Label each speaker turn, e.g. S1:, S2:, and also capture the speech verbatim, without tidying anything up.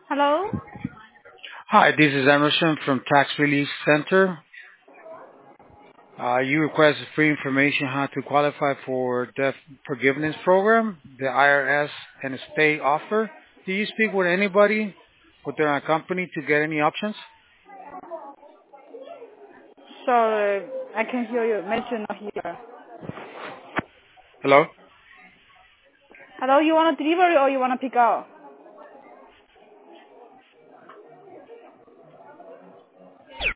S1: Hello?
S2: Hi, this is Emerson from Tax Relief Center. Uh, you requested free information how to qualify for debt forgiveness program, the I R S and the state offer. Do you speak with anybody within our company to get any options?
S1: Sorry, I can hear you. Mention not here.
S2: Hello?
S1: Hello, you want a delivery or you want to pick up?